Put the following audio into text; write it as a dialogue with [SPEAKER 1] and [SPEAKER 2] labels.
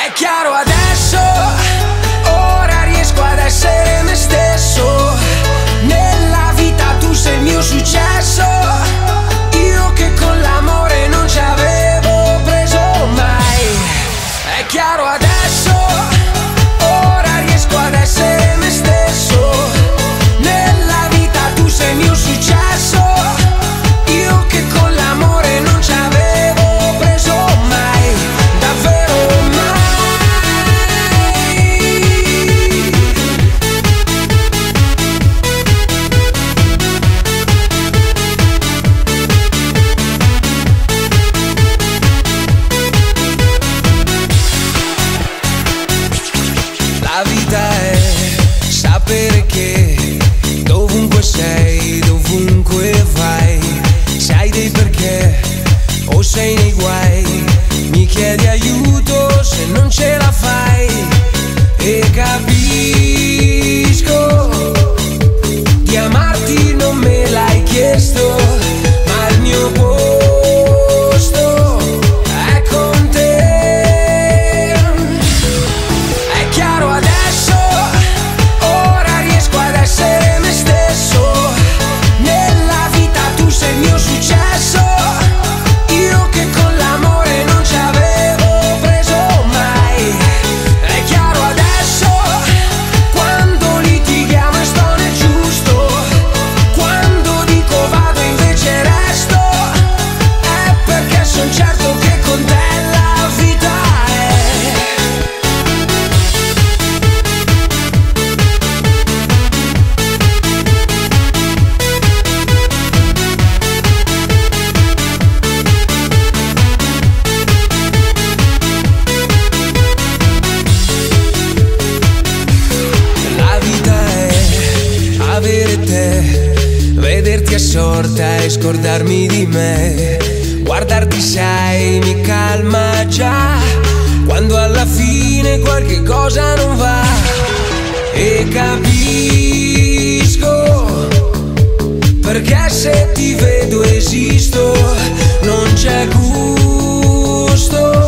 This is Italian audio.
[SPEAKER 1] È chiaro adesso, ora riesco ad essere me stesso. Nella vita tu sei il mio successo, io che con l'amore non ci avevo preso mai. È chiaro adesso, ora riesco ad essere me stesso. Nella vita tu sei il mio successo, io che con l'amore non ci avevo preso mai, davvero mai. La vita è sapere che dovunque sei, dovunque vai, se hai dei perché o sei nei guai, mi chiedi aiuto se non ce la fai. E capisco, di amarti non me l'hai chiesto, ma il mio posto è con te. È chiaro adesso, ora riesco ad essere me stesso. Nella vita tu sei il mio successo, io che con l'amore non ci avevo preso mai. È chiaro adesso, quando litighiamo e sto nel giusto, quando dico vado invece resto, è perché son certo che con te la vita è. La vita è avere te, vederti assorta e scordarmi di me. Guardarti sai mi calma già, quando alla fine qualche cosa non va. E capisco, perché se ti vedo esisto, non c'è gusto.